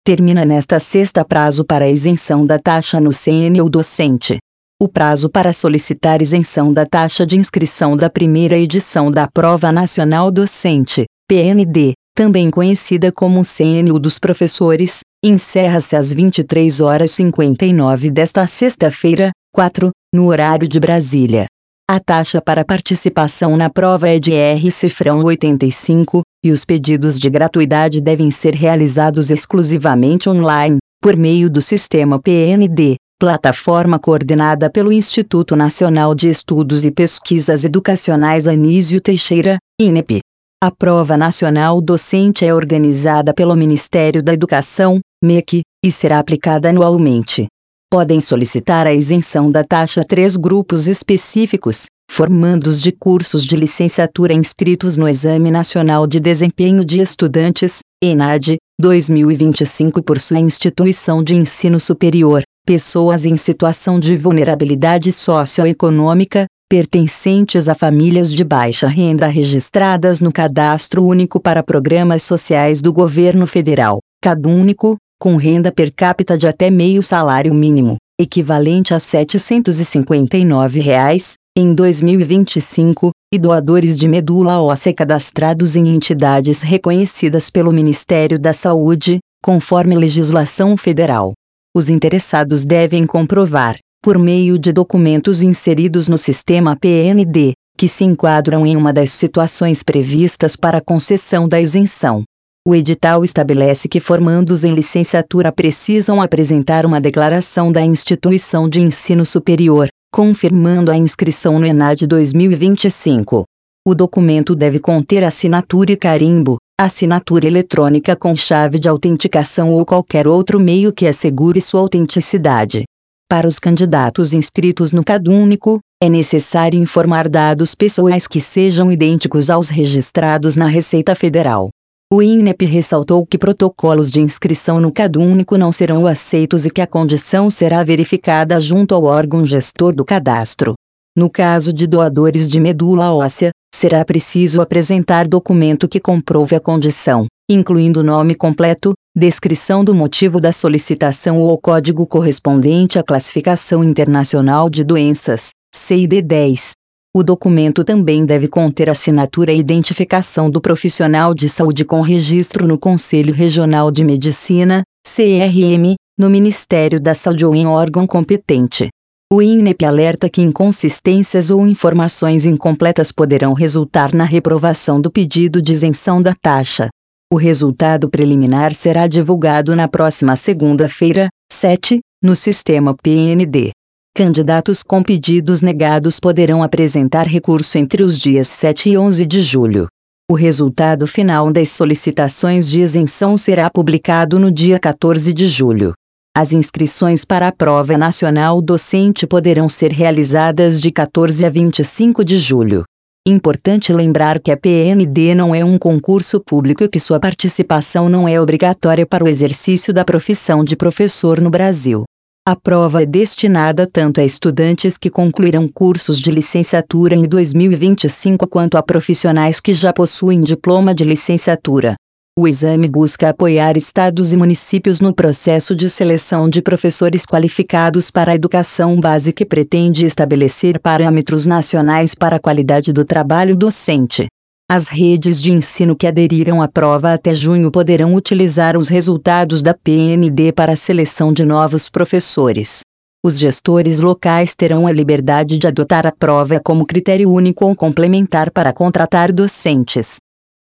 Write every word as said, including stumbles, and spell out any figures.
Termina nesta sexta prazo para a isenção da taxa no C N U docente. O prazo para solicitar isenção da taxa de inscrição da primeira edição da Prova Nacional Docente, P N D, também conhecida como C N U dos professores, encerra-se às vinte e três horas e cinquenta e nove desta sexta-feira, quatro, no horário de Brasília. A taxa para participação na prova é de R cifrão oitenta e cinco, e os pedidos de gratuidade devem ser realizados exclusivamente online, por meio do sistema P N D, plataforma coordenada pelo Instituto Nacional de Estudos e Pesquisas Educacionais Anísio Teixeira, I N E P. A Prova Nacional Docente é organizada pelo Ministério da Educação, M E C, e será aplicada anualmente. Podem solicitar a isenção da taxa três grupos específicos, formandos de cursos de licenciatura inscritos no Exame Nacional de Desempenho de Estudantes, ENAD, dois mil e vinte e cinco por sua instituição de ensino superior, pessoas em situação de vulnerabilidade socioeconômica, pertencentes a famílias de baixa renda registradas no Cadastro Único para Programas Sociais do Governo Federal, CadÚnico, com renda per capita de até meio salário mínimo, equivalente a setecentos e cinquenta e nove reais, em dois mil e vinte e cinco, e doadores de medula óssea cadastrados em entidades reconhecidas pelo Ministério da Saúde, conforme legislação federal. Os interessados devem comprovar, por meio de documentos inseridos no sistema P N D, que se enquadram em uma das situações previstas para a concessão da isenção. O edital estabelece que formandos em licenciatura precisam apresentar uma declaração da instituição de ensino superior, confirmando a inscrição no ENAD dois mil e vinte e cinco. O documento deve conter assinatura e carimbo, assinatura eletrônica com chave de autenticação ou qualquer outro meio que assegure sua autenticidade. Para os candidatos inscritos no CadÚnico, é necessário informar dados pessoais que sejam idênticos aos registrados na Receita Federal. O I N E P ressaltou que protocolos de inscrição no CadÚnico não serão aceitos e que a condição será verificada junto ao órgão gestor do cadastro. No caso de doadores de medula óssea, será preciso apresentar documento que comprove a condição, incluindo nome completo, descrição do motivo da solicitação ou o código correspondente à Classificação Internacional de Doenças, C I D dez. O documento também deve conter assinatura e identificação do profissional de saúde com registro no Conselho Regional de Medicina, C R M, no Ministério da Saúde ou em órgão competente. O I N E P alerta que inconsistências ou informações incompletas poderão resultar na reprovação do pedido de isenção da taxa. O resultado preliminar será divulgado na próxima segunda-feira, sete, no sistema P N D. Candidatos com pedidos negados poderão apresentar recurso entre os dias sete e onze de julho. O resultado final das solicitações de isenção será publicado no dia quatorze de julho. As inscrições para a Prova Nacional Docente poderão ser realizadas de quatorze a vinte e cinco de julho. Importante lembrar que a P N D não é um concurso público e que sua participação não é obrigatória para o exercício da profissão de professor no Brasil. A prova é destinada tanto a estudantes que concluirão cursos de licenciatura em dois mil e vinte e cinco quanto a profissionais que já possuem diploma de licenciatura. O exame busca apoiar estados e municípios no processo de seleção de professores qualificados para a educação básica e pretende estabelecer parâmetros nacionais para a qualidade do trabalho docente. As redes de ensino que aderiram à prova até junho poderão utilizar os resultados da P N D para a seleção de novos professores. Os gestores locais terão a liberdade de adotar a prova como critério único ou complementar para contratar docentes.